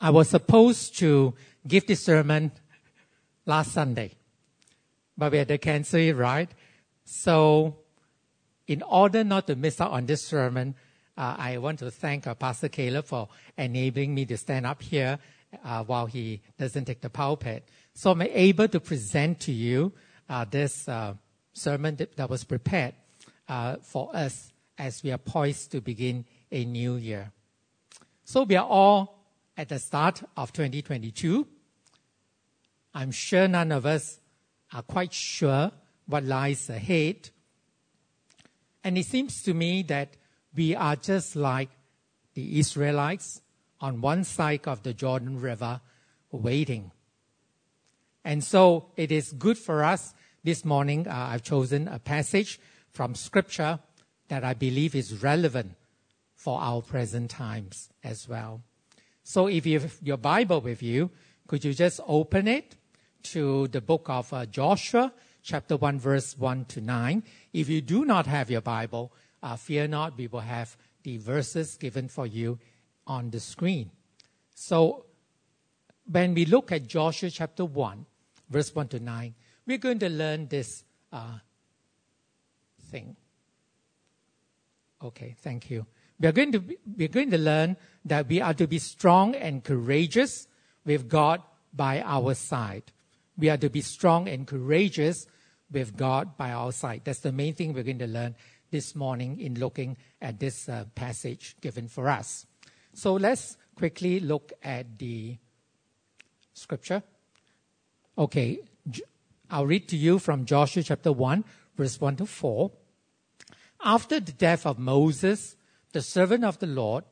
I was supposed to give this sermon last Sunday, but we had to cancel it, right? So in order not to miss out on this sermon, I want to thank Pastor Caleb for enabling me to stand up here while he doesn't take the pulpit. So I'm able to present to you this sermon that was prepared for us as we are poised to begin a new year. So we are all at the start of 2022. I'm sure none of us are quite sure what lies ahead. And it seems to me that we are just like the Israelites on one side of the Jordan River waiting. And so it is good for us this morning. I've chosen a passage from Scripture that I believe is relevant for our present times as well. So if you have your Bible with you, could you just open it to the book of Joshua, chapter 1, verse 1 to 9. If you do not have your Bible, fear not, we will have the verses given for you on the screen. So when we look at Joshua chapter 1, verse 1 to 9, we're going to learn this thing. Okay, thank you. We're going to learn that we are to be strong and courageous with God by our side. We are to be strong and courageous with God by our side. That's the main thing we're going to learn this morning in looking at this passage given for us. So let's quickly look at the scripture. Okay, I'll read to you from Joshua chapter 1, verse 1 to 4. After the death of Moses, the servant of the Lord,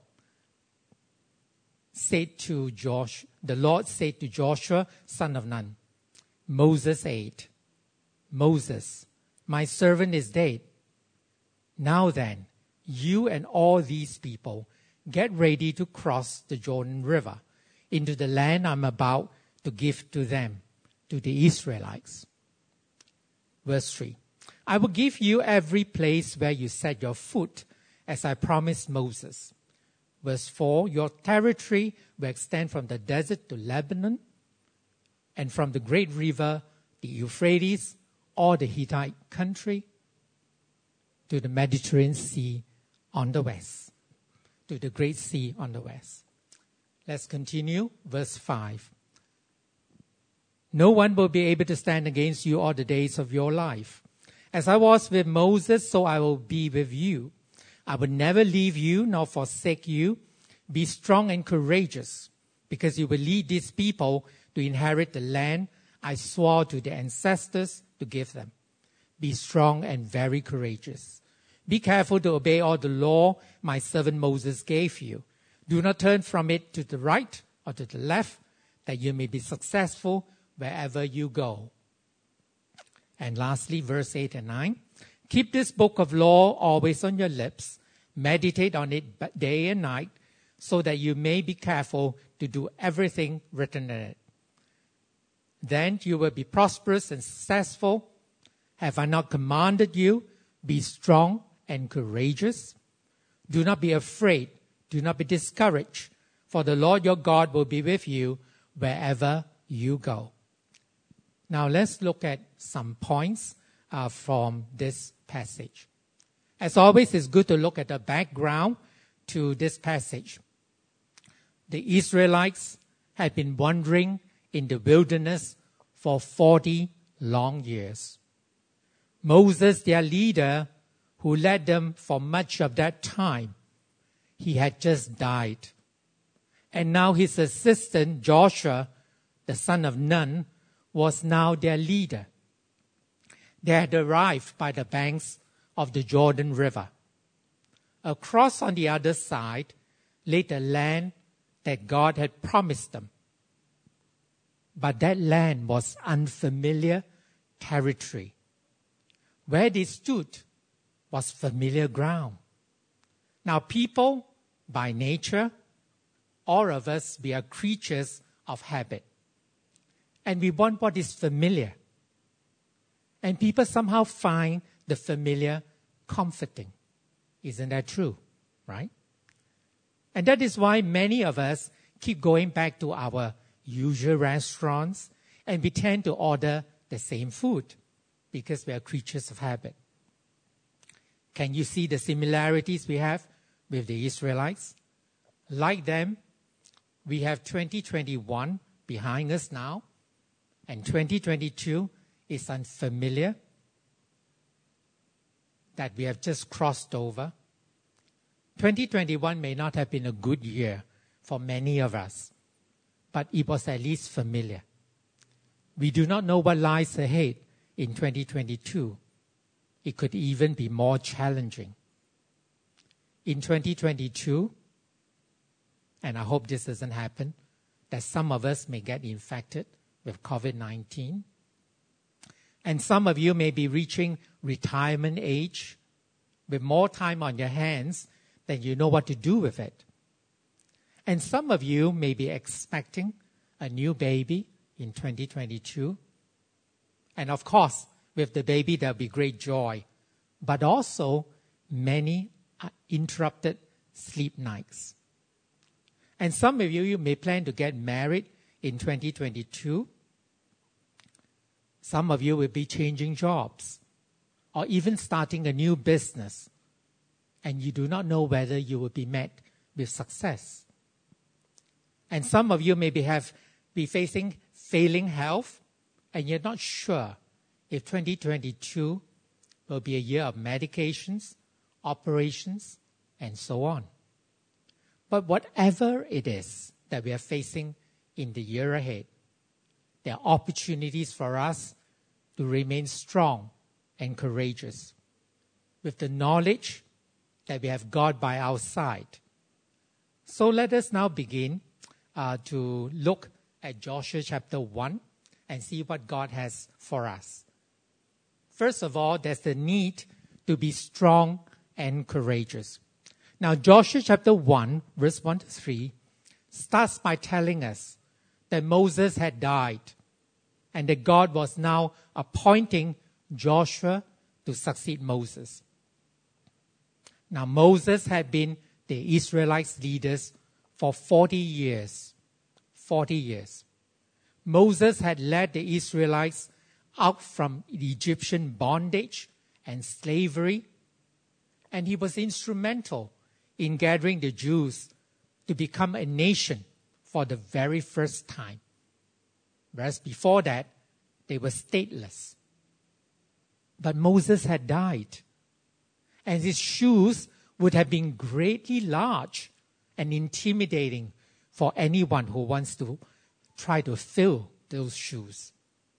the Lord said to Joshua, son of Nun, Moses ate. Moses, my servant is dead. Now then, you and all these people, get ready to cross the Jordan River into the land I'm about to give to them, to the Israelites. Verse 3, I will give you every place where you set your foot, as I promised Moses. Verse 4, your territory will extend from the desert to Lebanon, and from the great river, the Euphrates, or the Hittite country, to the Mediterranean Sea on the west, to the Great Sea on the west. Let's continue. Verse 5. No one will be able to stand against you all the days of your life. As I was with Moses, so I will be with you. I will never leave you nor forsake you. Be strong and courageous, because you will lead these people to inherit the land I swore to their ancestors to give them. Be strong and very courageous. Be careful to obey all the law my servant Moses gave you. Do not turn from it to the right or to the left, that you may be successful wherever you go. And lastly, verse 8 and 9. Keep this book of law always on your lips. Meditate on it day and night, so that you may be careful to do everything written in it. Then you will be prosperous and successful. Have I not commanded you? Be strong and courageous. Do not be afraid. Do not be discouraged. For the Lord your God will be with you wherever you go. Now let's look at some points from this passage. As always, it's good to look at the background to this passage. The Israelites had been wandering in the wilderness for 40 long years. Moses, their leader, who led them for much of that time, he had just died. And now his assistant, Joshua, the son of Nun, was now their leader. They had arrived by the banks of the Jordan River. Across on the other side lay the land that God had promised them. But that land was unfamiliar territory. Where they stood was familiar ground. Now people, by nature, all of us, we are creatures of habit. And we want what is familiar. And people somehow find the familiar comforting. Isn't that true? Right? And that is why many of us keep going back to our usual restaurants, and we tend to order the same food because we are creatures of habit. Can you see the similarities we have with the Israelites? Like them, we have 2021 behind us now, and 2022 is unfamiliar that we have just crossed over. 2021 may not have been a good year for many of us, but it was at least familiar. We do not know what lies ahead in 2022. It could even be more challenging. In 2022, and I hope this doesn't happen, that some of us may get infected with COVID-19. And some of you may be reaching retirement age with more time on your hands than you know what to do with it. And some of you may be expecting a new baby in 2022. And of course, with the baby, there'll be great joy. But also, many interrupted sleep nights. And some of you may plan to get married in 2022. Some of you will be changing jobs or even starting a new business. And you do not know whether you will be met with success. And some of you may be facing failing health, and you're not sure if 2022 will be a year of medications, operations, and so on. But whatever it is that we are facing in the year ahead, there are opportunities for us to remain strong and courageous with the knowledge that we have God by our side. So let us now begin to look at Joshua chapter 1 and see what God has for us. First of all, there's the need to be strong and courageous. Now, Joshua chapter 1, verse 1 to 3, starts by telling us that Moses had died and that God was now appointing Joshua to succeed Moses. Now, Moses had been the Israelites' leaders for 40 years. 40 years. Moses had led the Israelites out from Egyptian bondage and slavery, and he was instrumental in gathering the Jews to become a nation for the very first time. Whereas before that, they were stateless. But Moses had died, and his shoes would have been greatly large and intimidating for anyone who wants to try to fill those shoes.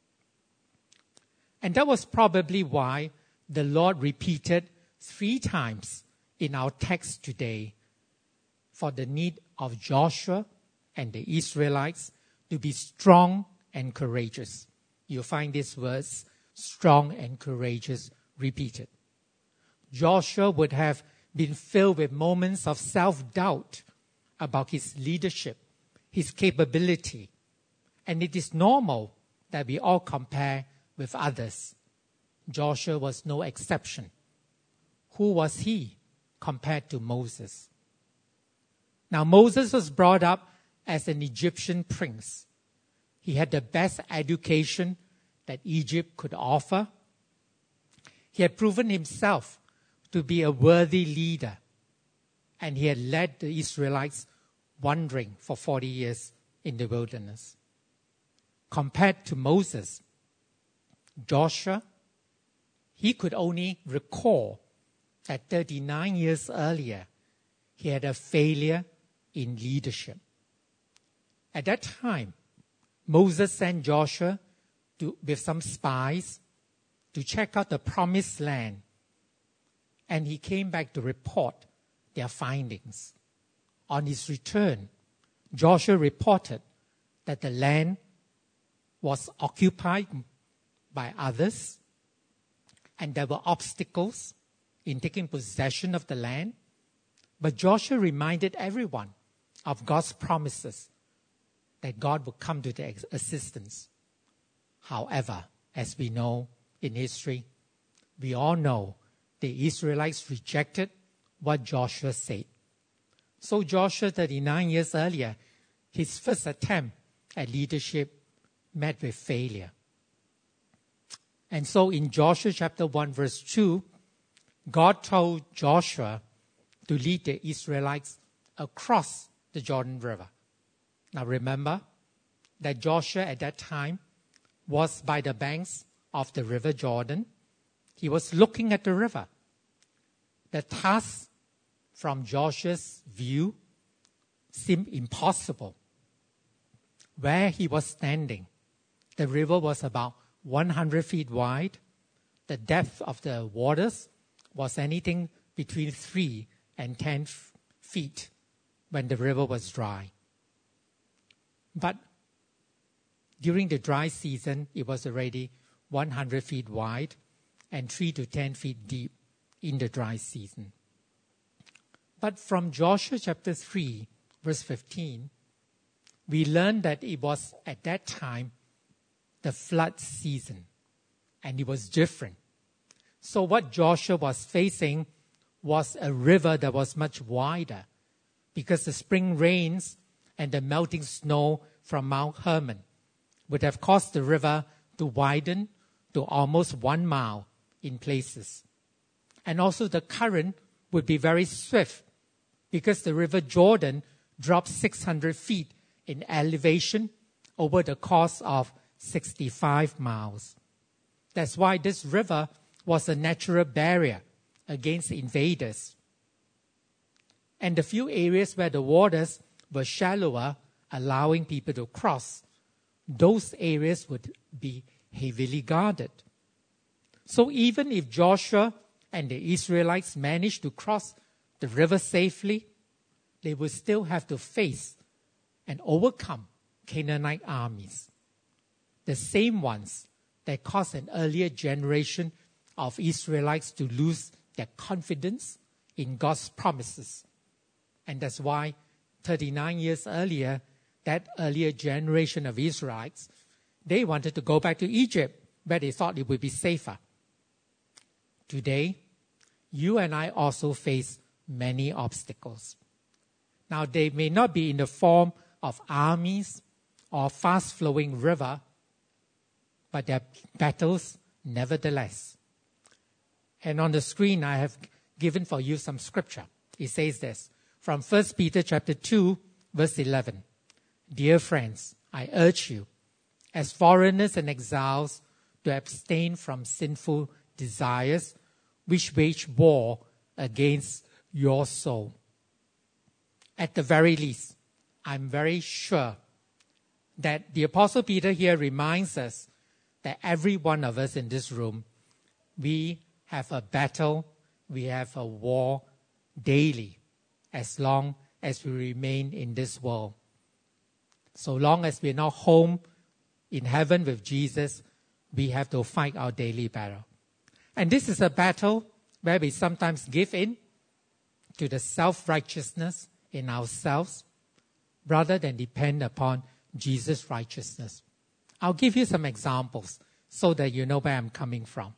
And that was probably why the Lord repeated 3 times in our text today for the need of Joshua and the Israelites to be strong and courageous. You'll find this verse, strong and courageous, repeated. Joshua would have been filled with moments of self-doubt about his leadership, his capability. And it is normal that we all compare with others. Joshua was no exception. Who was he compared to Moses? Now, Moses was brought up as an Egyptian prince. He had the best education that Egypt could offer. He had proven himself to be a worthy leader, and he had led the Israelites wandering for 40 years in the wilderness. Compared to Moses, Joshua, he could only recall that 39 years earlier, he had a failure in leadership. At that time, Moses sent Joshua with some spies to check out the promised land, and he came back to report their findings. On his return, Joshua reported that the land was occupied by others, and there were obstacles in taking possession of the land. But Joshua reminded everyone of God's promises that God would come to their assistance. However, as we know in history, we all know the Israelites rejected what Joshua said. So Joshua, 39 years earlier, his first attempt at leadership met with failure. And so in Joshua chapter 1 verse 2, God told Joshua to lead the Israelites across the Jordan River. Now remember that Joshua at that time was by the banks of the river Jordan. He was looking at the river. The task from Joshua's view seemed impossible. Where he was standing, the river was about 100 feet wide. The depth of the waters was anything between 3 and 10 feet when the river was dry. But during the dry season, it was already 100 feet wide and 3 to 10 feet deep in the dry season. But from Joshua chapter 3, verse 15, we learn that it was at that time the flood season, and it was different. So what Joshua was facing was a river that was much wider, because the spring rains and the melting snow from Mount Hermon would have caused the river to widen to almost 1 mile in places. And also the current would be very swift, because the river Jordan dropped 600 feet in elevation over the course of 65 miles. That's why this river was a natural barrier against invaders. And the few areas where the waters were shallower, allowing people to cross, those areas would be heavily guarded. So even if Joshua and the Israelites managed to cross the river safely, they would still have to face and overcome Canaanite armies, the same ones that caused an earlier generation of Israelites to lose their confidence in God's promises. And that's why 39 years earlier, that earlier generation of Israelites, they wanted to go back to Egypt, where they thought it would be safer. Today, you and I also face many obstacles. Now, they may not be in the form of armies or fast-flowing river, but they're battles nevertheless. And on the screen, I have given for you some scripture. It says this, from 1 Peter chapter 2, verse 11. Dear friends, I urge you, as foreigners and exiles, to abstain from sinful desires which wage war against your soul. At the very least, I'm very sure that the Apostle Peter here reminds us that every one of us in this room, we have a battle, we have a war daily, as long as we remain in this world. So long as we're not home in heaven with Jesus, we have to fight our daily battle. And this is a battle where we sometimes give in to the self-righteousness in ourselves rather than depend upon Jesus' righteousness. I'll give you some examples so that you know where I'm coming from.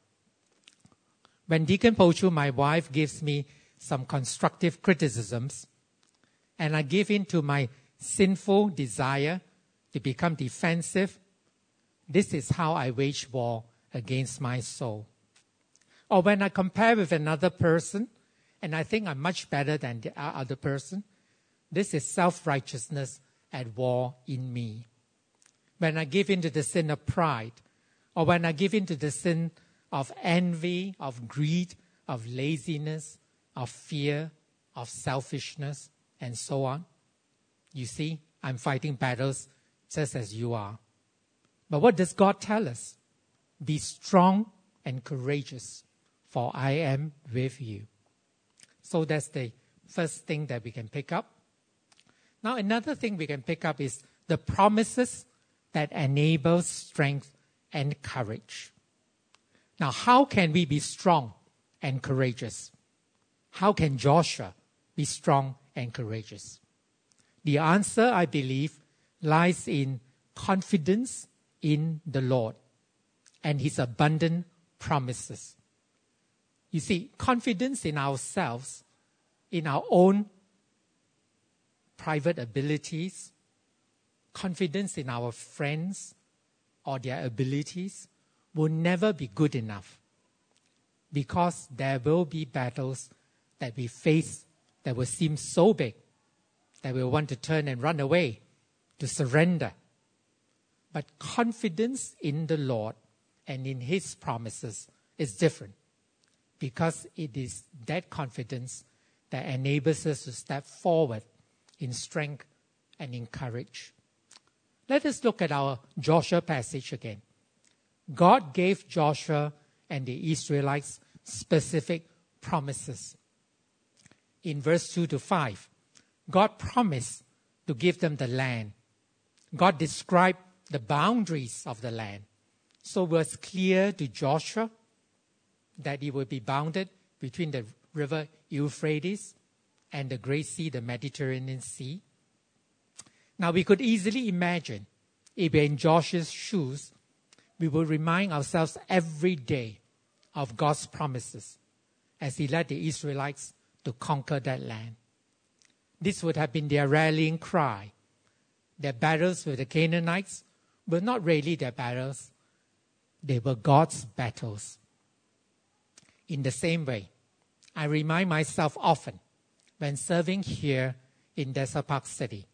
When Deacon Pochu, my wife, gives me some constructive criticisms, and I give in to my sinful desire to become defensive, this is how I wage war against my soul. Or when I compare with another person, and I think I'm much better than the other person, this is self-righteousness at war in me. When I give in to the sin of pride, or when I give in to the sin of envy, of greed, of laziness, of fear, of selfishness, and so on, you see, I'm fighting battles just as you are. But what does God tell us? Be strong and courageous, for I am with you. So that's the first thing that we can pick up. Now, another thing we can pick up is the promises that enable strength and courage. Now, how can we be strong and courageous? How can Joshua be strong and courageous? The answer, I believe, lies in confidence in the Lord and His abundant promises. You see, confidence in ourselves, in our own private abilities, confidence in our friends or their abilities will never be good enough, because there will be battles that we face that will seem so big that we'll want to turn and run away, to surrender. But confidence in the Lord and in His promises is different, because it is that confidence that enables us to step forward in strength and in courage. Let us look at our Joshua passage again. God gave Joshua and the Israelites specific promises. In verse 2 to 5, God promised to give them the land. God described the boundaries of the land. So it was clear to Joshua that it would be bounded between the river Euphrates and the Great Sea, the Mediterranean Sea. Now we could easily imagine, if we're in Joshua's shoes, we will remind ourselves every day of God's promises as He led the Israelites to conquer that land. This would have been their rallying cry. Their battles with the Canaanites were not really their battles. They were God's battles. In the same way, I remind myself often when serving here in Desert Park City,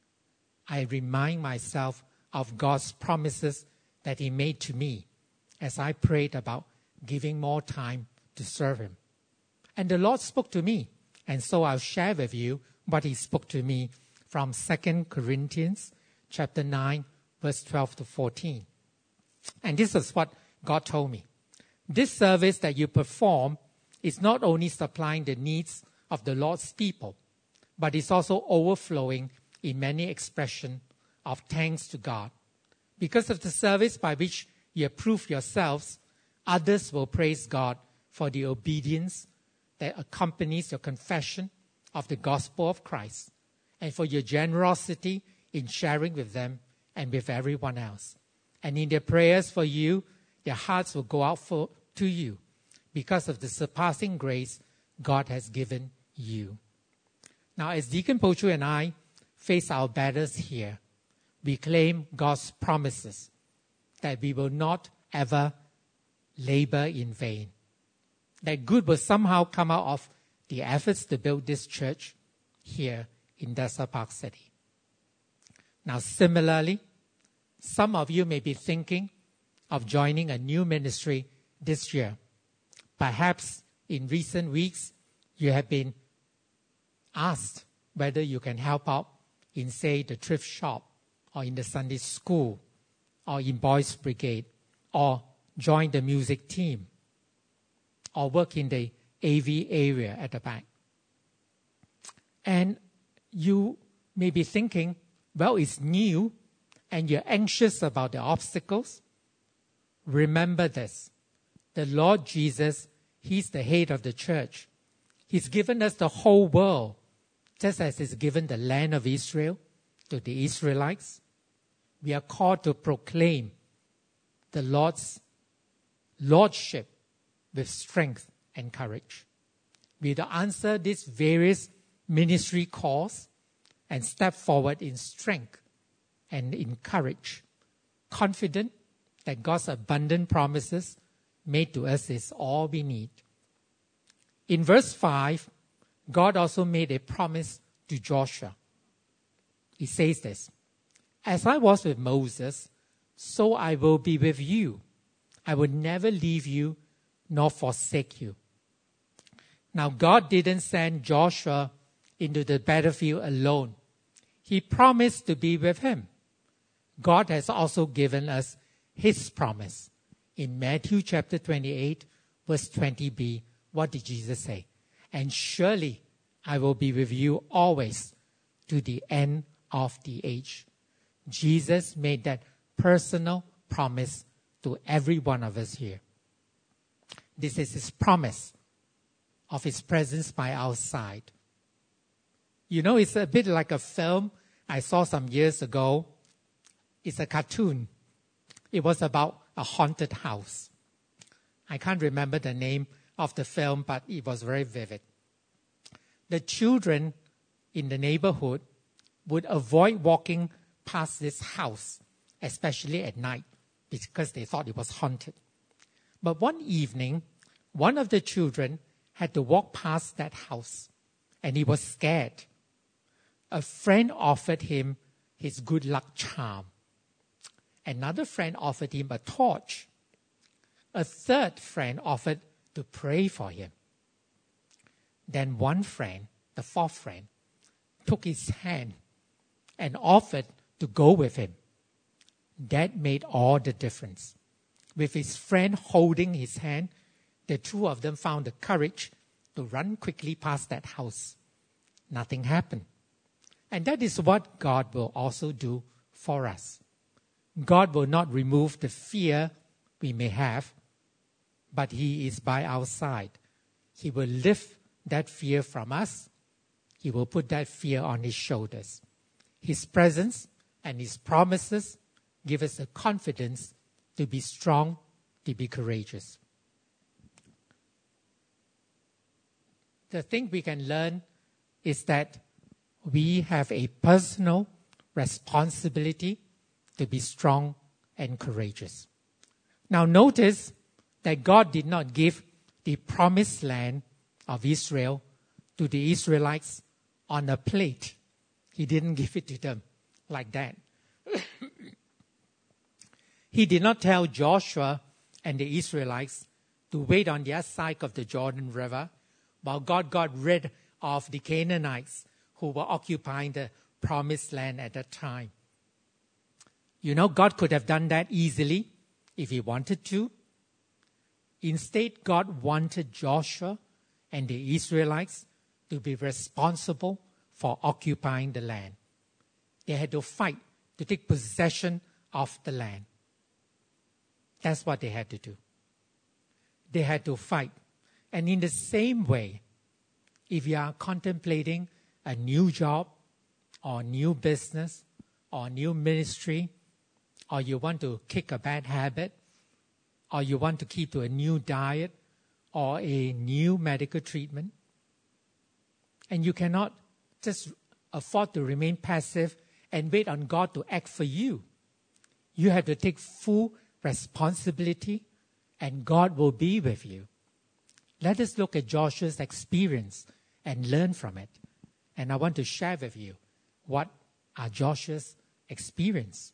I remind myself of God's promises that He made to me as I prayed about giving more time to serve Him. And the Lord spoke to me, and so I'll share with you what He spoke to me from 2 Corinthians chapter 9, verse 12 to 14. And this is what God told me. This service that you perform is not only supplying the needs of the Lord's people, but it's also overflowing in many expressions of thanks to God. Because of the service by which you approve yourselves, others will praise God for the obedience that accompanies your confession of the gospel of Christ, and for your generosity in sharing with them and with everyone else. And in their prayers for you, their hearts will go out to you because of the surpassing grace God has given you. Now, as Deacon Pochu and I face our battles here, we claim God's promises that we will not ever labor in vain, that good will somehow come out of the efforts to build this church here in Desert Park City. Now, similarly, some of you may be thinking of joining a new ministry this year. Perhaps in recent weeks, you have been asked whether you can help out in, say, the thrift shop, or in the Sunday school, or in Boys Brigade, or join the music team, or work in the AV area at the back. And you may be thinking, well, it's new, and you're anxious about the obstacles. Remember this. The Lord Jesus, He's the head of the church. He's given us the whole world, just as He's given the land of Israel to the Israelites. We are called to proclaim the Lord's lordship with strength and courage. We will answer these various ministry calls and step forward in strength and in courage, confident that God's abundant promises made to us is all we need. In verse 5, God also made a promise to Joshua. He says this, "As I was with Moses, so I will be with you. I will never leave you nor forsake you." Now, God didn't send Joshua into the battlefield alone. He promised to be with him. God has also given us His promise. In Matthew chapter 28, verse 20b, what did Jesus say? "And surely I will be with you always to the end of the age." Jesus made that personal promise to every one of us here. This is His promise of His presence by our side. You know, it's a bit like a film I saw some years ago. It's a cartoon. It was about a haunted house. I can't remember the name of the film, but it was very vivid. The children in the neighborhood would avoid walking past this house, especially at night, because they thought it was haunted. But one evening, one of the children had to walk past that house, and he was scared. A friend offered him his good luck charm. Another friend offered him a torch. A third friend offered to pray for him. Then one friend, the fourth friend, took his hand and offered to go with him. That made all the difference. With his friend holding his hand, the two of them found the courage to run quickly past that house. Nothing happened. And that is what God will also do for us. God will not remove the fear we may have, but He is by our side. He will lift that fear from us. He will put that fear on His shoulders. His presence and His promises give us the confidence to be strong, to be courageous. The thing we can learn is that we have a personal responsibility to be strong and courageous. Now notice that God did not give the promised land of Israel to the Israelites on a plate. He didn't give it to them like that. He did not tell Joshua and the Israelites to wait on the other side of the Jordan River while God got rid of the Canaanites who were occupying the promised land at that time. You know, God could have done that easily if He wanted to. Instead, God wanted Joshua and the Israelites to be responsible for occupying the land. They had to fight to take possession of the land. That's what they had to do. They had to fight. And in the same way, if you are contemplating a new job or new business or new ministry, or you want to kick a bad habit, or you want to keep to a new diet or a new medical treatment, and you cannot just afford to remain passive and wait on God to act for you. You have to take full responsibility, and God will be with you. Let us look at Joshua's experience and learn from it. And I want to share with you what are Joshua's experience.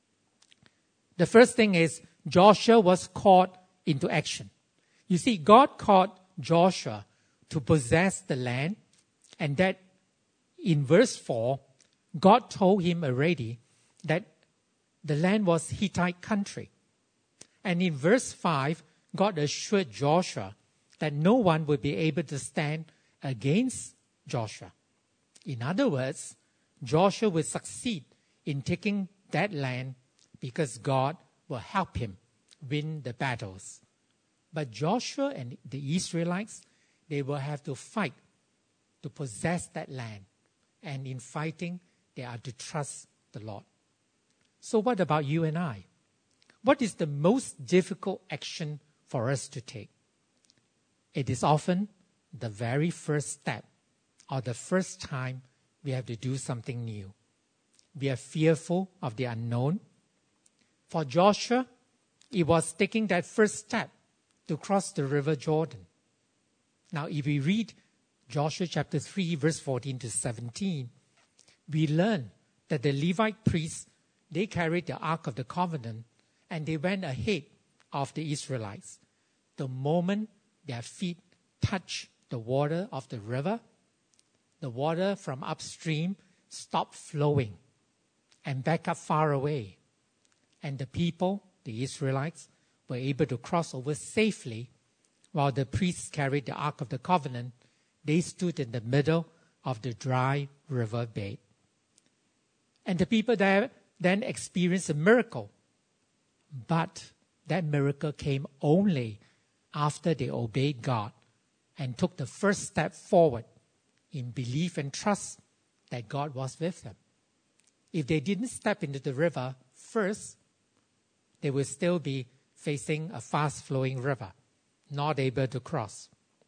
The first thing is Joshua was called into action. You see, God called Joshua to possess the land, and that in verse 4, God told him already that the land was Hittite country. And in verse 5, God assured Joshua that no one would be able to stand against Joshua. In other words, Joshua will succeed in taking that land because God will help him win the battles. But Joshua and the Israelites, they will have to fight to possess that land. And in fighting, they are to trust the Lord. So what about you and I? What is the most difficult action for us to take? It is often the very first step or the first time we have to do something new. We are fearful of the unknown. For Joshua, it was taking that first step to cross the river Jordan. Now, if we read Joshua chapter 3, verse 14 to 17, we learn that the Levite priests, they carried the Ark of the Covenant and they went ahead of the Israelites. The moment their feet touched the water of the river, the water from upstream stopped flowing and back up far away. And the people, the Israelites, were able to cross over safely while the priests carried the Ark of the Covenant. They stood in the middle of the dry river bed. And the people there then experienced a miracle. But that miracle came only after they obeyed God and took the first step forward in belief and trust that God was with them. If they didn't step into the river first, they would still be facing a fast-flowing river, not able to cross.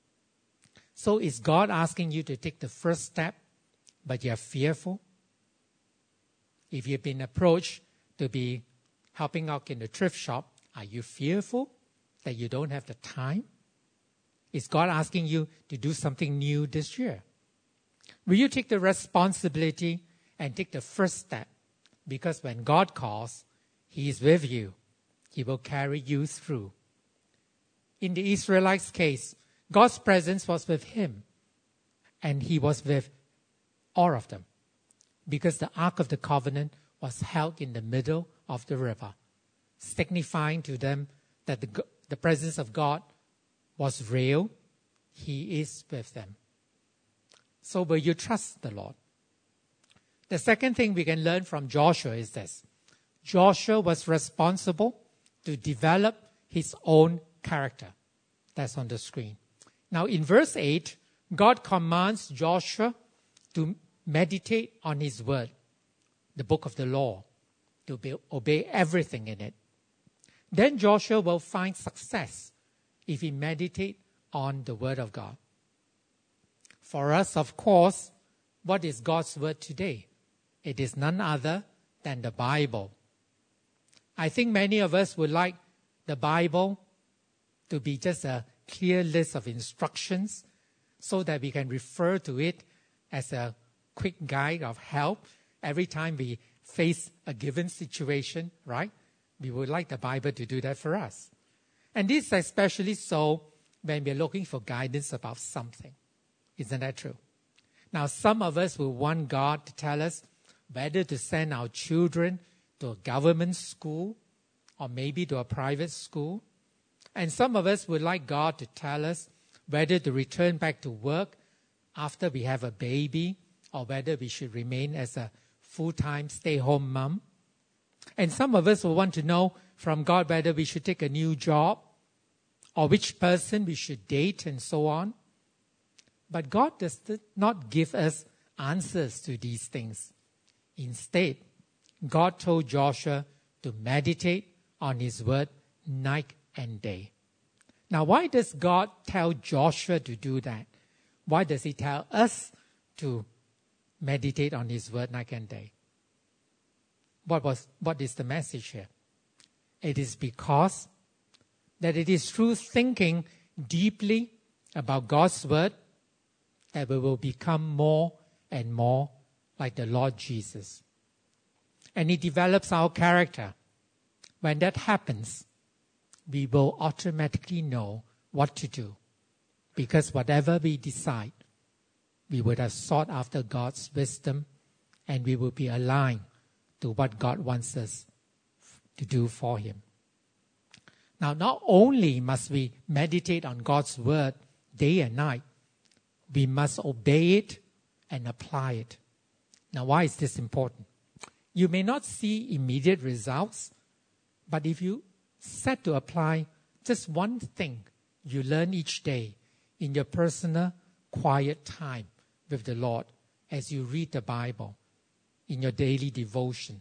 So is God asking you to take the first step, but you're fearful? If you've been approached to be helping out in the thrift shop, are you fearful that you don't have the time? Is God asking you to do something new this year? Will you take the responsibility and take the first step? Because when God calls, He is with you. He will carry you through. In the Israelites' case, God's presence was with him, and He was with all of them, because the Ark of the Covenant was held in the middle of the river, signifying to them that the presence of God was real. He is with them. So will you trust the Lord? The second thing we can learn from Joshua is this. Joshua was responsible to develop his own character. That's on the screen. Now in verse 8, God commands Joshua to meditate on His word, the book of the law, to obey everything in it. Then Joshua will find success if he meditates on the word of God. For us, of course, what is God's word today? It is none other than the Bible. I think many of us would like the Bible to be just a clear list of instructions so that we can refer to it as a quick guide of help every time we face a given situation, right? We would like the Bible to do that for us. And this is especially so when we're looking for guidance about something. Isn't that true? Now, some of us will want God to tell us whether to send our children to a government school or maybe to a private school. And some of us would like God to tell us whether to return back to work after we have a baby or whether we should remain as a full-time stay-home mom. And some of us will want to know from God whether we should take a new job or which person we should date and so on. But God does not give us answers to these things. Instead, God told Joshua to meditate on His word night and day. Now, why does God tell Joshua to do that? Why does He tell us to meditate on His word night and day? What is the message here? It is because that it is through thinking deeply about God's word that we will become more and more like the Lord Jesus. And He develops our character. When that happens, we will automatically know what to do. Because whatever we decide, we would have sought after God's wisdom and we will be aligned to what God wants us to do for Him. Now, not only must we meditate on God's word day and night, we must obey it and apply it. Now, why is this important? You may not see immediate results, but if you set to apply just one thing you learn each day in your personal quiet time with the Lord as you read the Bible in your daily devotion,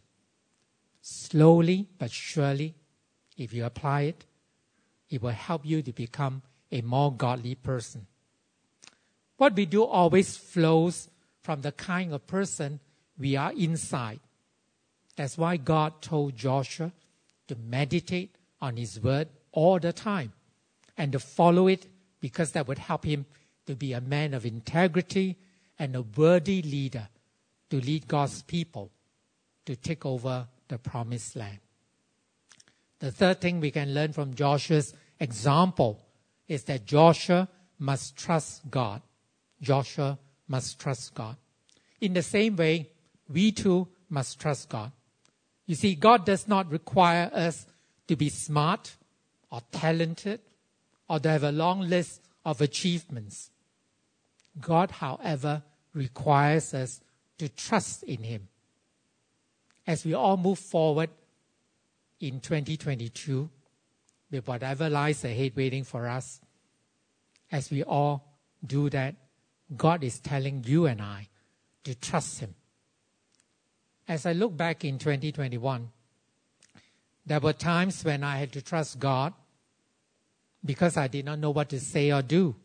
slowly but surely, if you apply it, it will help you to become a more godly person. What we do always flows from the kind of person we are inside. That's why God told Joshua to meditate on His word all the time and to follow it, because that would help him to be a man of integrity and a worthy leader to lead God's people to take over the promised land. The third thing we can learn from Joshua's example is that Joshua must trust God. Joshua must trust God. In the same way, we too must trust God. You see, God does not require us to be smart or talented or to have a long list of achievements. God, however, requires us to trust in Him. As we all move forward in 2022, with whatever lies ahead waiting for us, as we all do that, God is telling you and I to trust Him. As I look back in 2021, there were times when I had to trust God because I did not know what to say or do.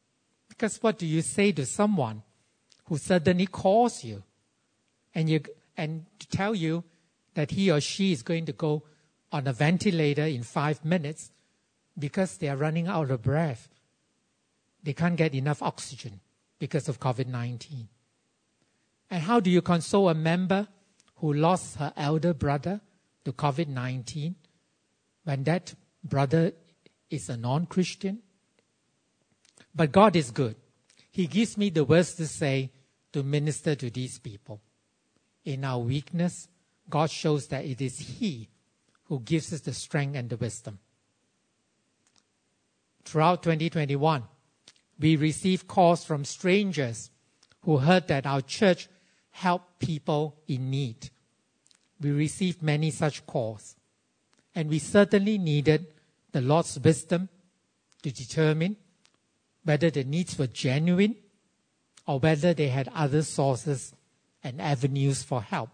Because what do you say to someone who suddenly calls you and to tell you that he or she is going to go on a ventilator in 5 minutes because they are running out of breath. They can't get enough oxygen because of COVID-19. And how do you console a member who lost her elder brother to COVID-19 when that brother is a non-Christian? But God is good. He gives me the words to say to minister to these people. In our weakness, God shows that it is He who gives us the strength and the wisdom. Throughout 2021, we received calls from strangers who heard that our church helped people in need. We received many such calls. And we certainly needed the Lord's wisdom to determine whether the needs were genuine or whether they had other sources and avenues for help.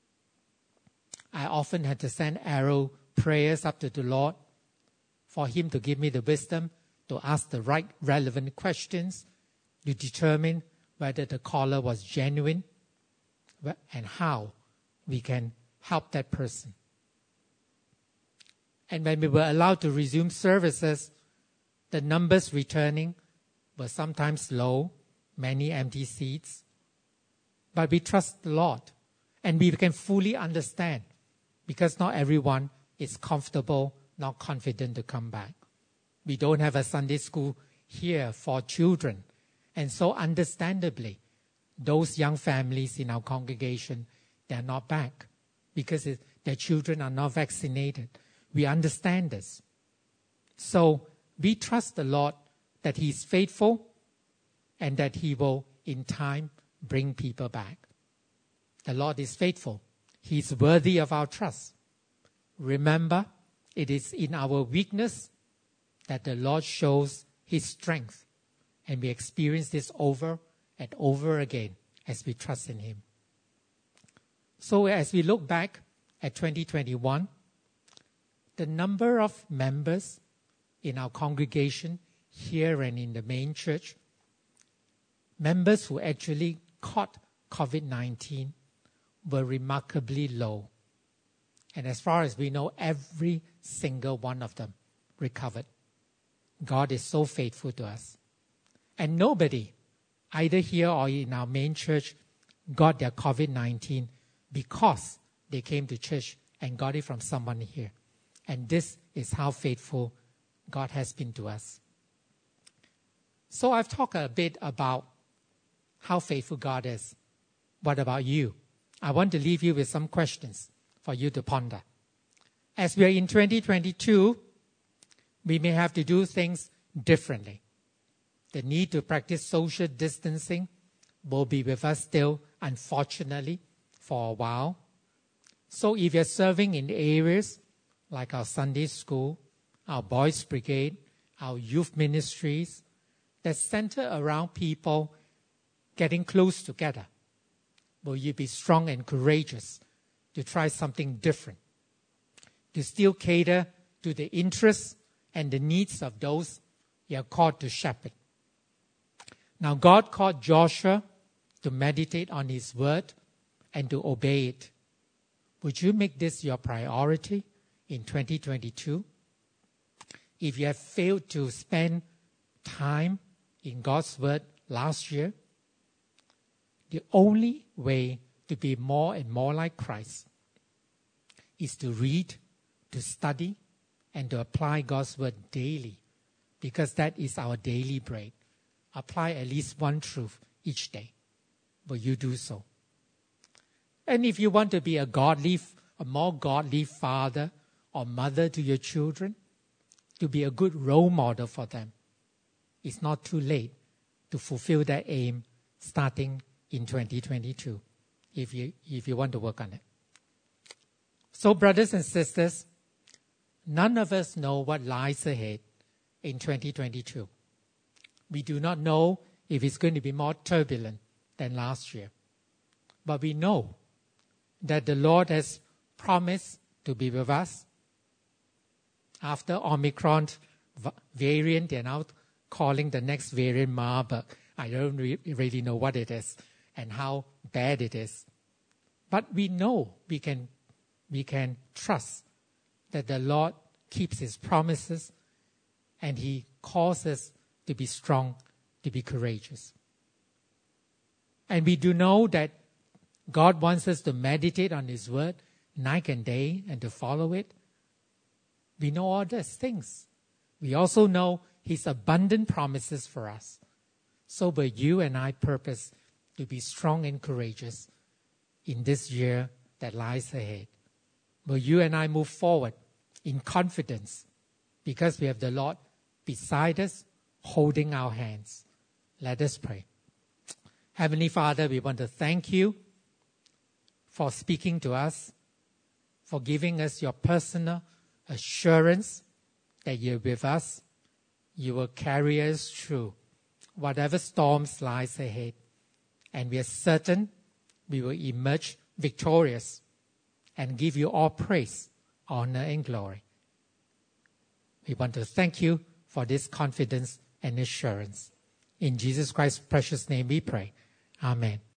I often had to send arrow prayers up to the Lord for Him to give me the wisdom to ask the right relevant questions to determine whether the caller was genuine and how we can help that person. And when we were allowed to resume services, the numbers returning were sometimes low, many empty seats. But we trust the Lord, and we can fully understand because not everyone is comfortable, not confident to come back. We don't have a Sunday school here for children. And so understandably, those young families in our congregation, they are not back because their children are not vaccinated. We understand this. So we trust the Lord that He is faithful and that He will, in time, bring people back. The Lord is faithful. He is worthy of our trust. Remember, it is in our weakness that the Lord shows His strength. And we experience this over and over again as we trust in Him. So as we look back at 2021, the number of members in our congregation here and in the main church, members who actually caught COVID-19 were remarkably low. And as far as we know, every single one of them recovered. God is so faithful to us. And nobody, either here or in our main church, got their COVID-19 because they came to church and got it from someone here. And this is how faithful God has been to us. So I've talked a bit about how faithful God is. What about you? I want to leave you with some questions for you to ponder. As we are in 2022, we may have to do things differently. The need to practice social distancing will be with us still, unfortunately, for a while. So if you're serving in areas like our Sunday school, our boys' brigade, our youth ministries, that center around people getting close together, will you be strong and courageous to try something different, to still cater to the interests and the needs of those you are called to shepherd? Now, God called Joshua to meditate on His word and to obey it. Would you make this your priority in 2022? If you have failed to spend time in God's word last year, the only way to be more and more like Christ is to read, to study, and to apply God's word daily, because that is our daily bread. Apply at least one truth each day. Will you do so? And if you want to be a more godly father or mother to your children, to be a good role model for them, it's not too late to fulfill that aim starting in 2022, if you want to work on it. So, brothers and sisters, none of us know what lies ahead in 2022. We do not know if it's going to be more turbulent than last year. But we know that the Lord has promised to be with us. After Omicron variant, they're now calling the next variant Marburg. I don't really know what it is and how bad it is. But we know we can trust that the Lord keeps His promises and He calls us to be strong, to be courageous. And we do know that God wants us to meditate on His word night and day and to follow it. We know all these things. We also know His abundant promises for us. So will you and I purpose to be strong and courageous in this year that lies ahead. Will you and I move forward in confidence because we have the Lord beside us, holding our hands. Let us pray. Heavenly Father, we want to thank you for speaking to us, for giving us your personal assurance that you're with us. You will carry us through whatever storms lies ahead. And we are certain we will emerge victorious and give you all praise, honor, and glory. We want to thank you for this confidence and assurance. In Jesus Christ's precious name we pray. Amen.